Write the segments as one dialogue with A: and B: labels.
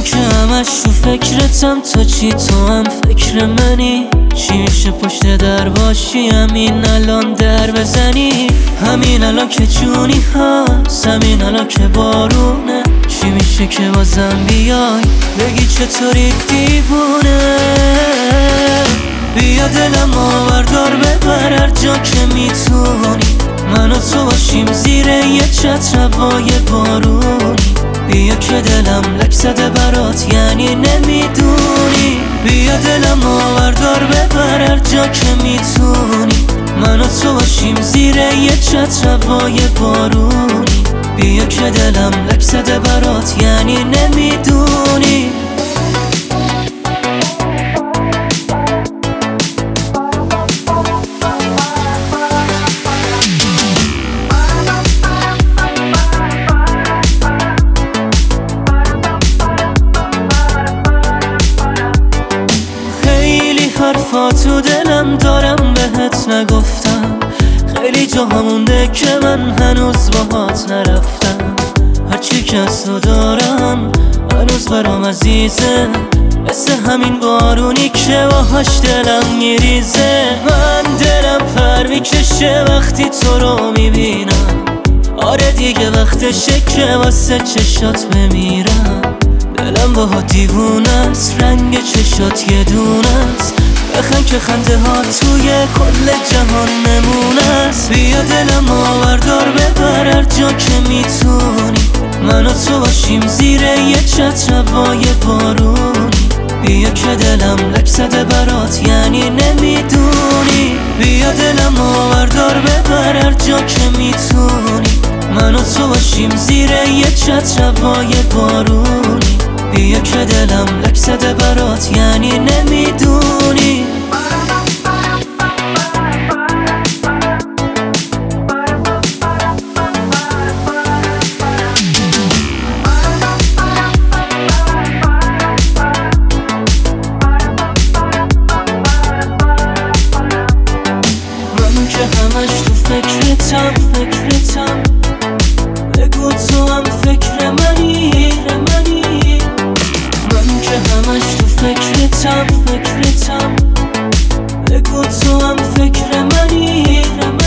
A: من که همش تو فکرتم، تا چی تو هم فکر منی؟ چی میشه پشت در باشی همین الان در بزنی؟ همین الان که جونی هست، همین الان که بارونه، چی میشه که بازم بیای بگی چطوری دیوونه؟ بیا دلم آوردار ببر هر جا که میتونی، من و تو باشیم زیر یه چتر هوای بارونی. بیا که دلم لک زده برات یعنی نمیدونی. بیا دلم آوردار ببر هر جا که میتونی، من و تو باشیم زیر یه چتر هوای بارونی. بیا که دلم لک زده برات یعنی نمیدونی. حرفا تو دلم دارم بهت نگفتم، خیلی جا مونده که من هنوز باهات نرفتم. هرچی که از تو دارم هنوز برام عزیزه، مثل همین بارونی که باهاش دلم میریزه. من دلم پر میکشه وقتی تو رو میبینم، آره دیگه وقتشه که واسه چشات بمیرم. دلم باها دیوونه است، رنگ چشات یه دونه است، بخند که خنده ها توی کل جهان نمونه است. بیا دلم آوردار ببر هر جا که میتونی، من و تو باشیم زیر یه چتر هوای بارونی. بیا که دلم لک زده برات یعنی نمیدونی. بیا دلم آوردار ببر هر جا که میتونی، من و تو باشیم زیر یه چتر هوای بارونی. بیا که دلم لک زده برات یعنی نمیدونی. من که همش تو فکرتم بگو تو هم فکر منی. من که همش تو فکرتم بگو تو هم فکر منی.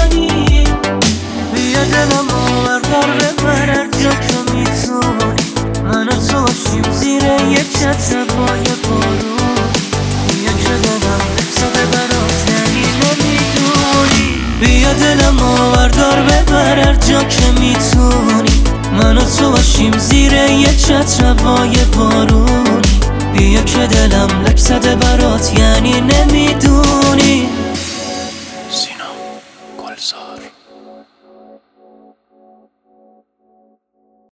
A: بیا دلم آوردار ببر هر جا که میتونی، من و تو باشیم زیر یه چتر هوای بارون. بیا که دلم لک زده برات یعنی نمیدونی. بیا دلم آوردار ببر هر جا که میتونی، من و تو باشیم زیر یه چتر هوای بارونی. بیا که دلم لک زده برات یعنی نمیدونی.
B: سینا گلزار.